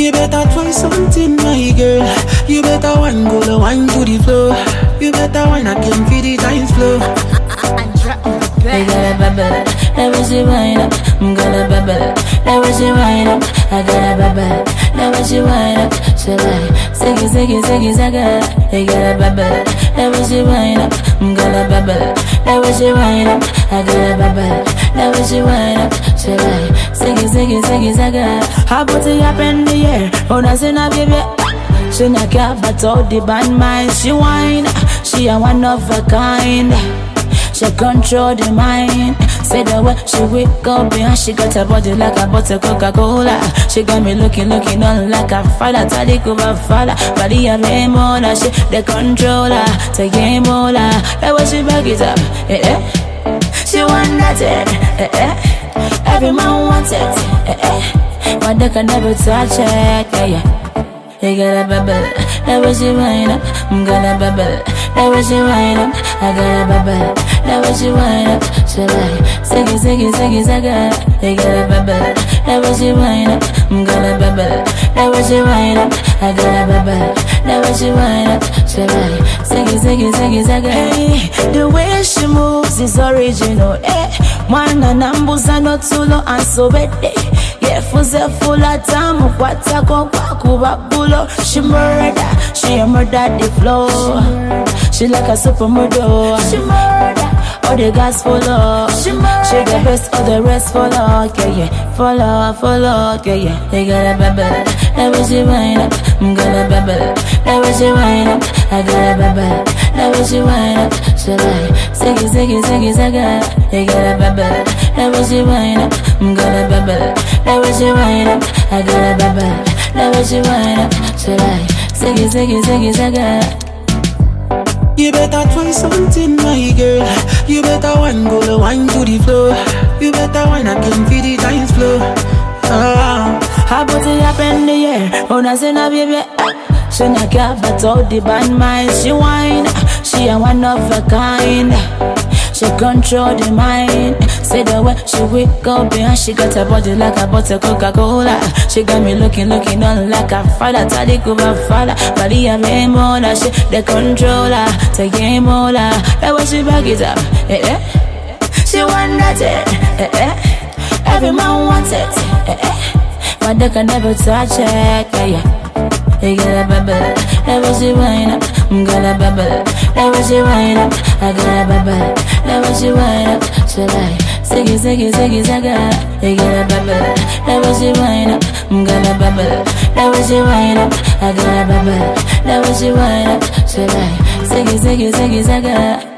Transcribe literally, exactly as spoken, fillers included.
You better try something, my girl. You better wine, go the wine to the floor. You better wine again for the dance floor. You gotta bubble, let me see wine up. I'm gonna bubble, let me see wine up. I gotta bubble, let me see wine up. So like, ziggy, ziggy, ziggy, zaga. You gotta bubble, let me see wine up. I'm gonna bubble, let me see wine up. I gotta bubble, let me see wine up. So like, ziggy, ziggy, ziggy, zaga. How about it up in the air? Oh, that's in a baby. She not care about all the bad minds. She whine, she a one of a kind. She control the mind. Say the way she wake up and she got a body like a bottle of Coca-Cola. She got me looking, looking on like a father. Tadi kuba father, body a remola. She the controller, take game all. That way she back it up, eh eh. She want that, eh eh eh. Every man wants it, eh eh. But they can never touch it, yeah yeah. You gotta bubble, that way she wind up. I'm gonna bubble, that way she wind up. I gotta bubble, that way she wind up. So like, ziggy, ziggy, ziggy, zaga. You gotta bubble, that way she wind up. I'm gonna bubble, that way she wind up. I gotta bubble, that way she wind up. So like, ziggy, ziggy, ziggy, zaga. Hey, the way she moves is original, eh. Mwana nambuza not solo and so bete. Fuze full of time, what I go back over bulo. She murder, she a murder the flow. She like a supermodel. She murder, all the guys follow. She murder, she the best, all the rest follow. Yeah yeah, follow, follow. Yeah yeah, they gotta bubble, that way she wind up. I'm gonna bubble, that way she wind up. I gotta bubble, that way she wind up. So like, ziggy, ziggy, ziggy, zaga. They gotta bubble, that way she wind up. I'm gonna bubble, that way she wind up. I gotta bubble, that way she wind up. So like, ziggy, ziggy, ziggy, zaga. You better try something, my girl. You better wine, go the wine to the floor. You better wine again for the dance floor. Ah. How about it up in the air? Oh, that's in a baby. She not care about all the bad minds. She whine, she a one of a kind. She control the mind. Say the way she wake up and she got a body like a bottle of Coca-Cola. She got me looking, looking on like a father. Tadi kuba father, body a remola. She the controller, take game all. That way she back it up, eh eh. She want that, eh eh eh. Every man wants it, eh eh. But they can never touch it, yeah yeah. You gotta bubble, that way she wind up. I'm gonna bubble, that way she wind up. I gotta bubble, that way she wind up. So like, ziggy, ziggy, ziggy, zaga. You gotta bubble, that way she wind up. I'm gonna bubble, that way she wind up. I gotta bubble, that way she wind up. So like, ziggy, ziggy, ziggy, zaga.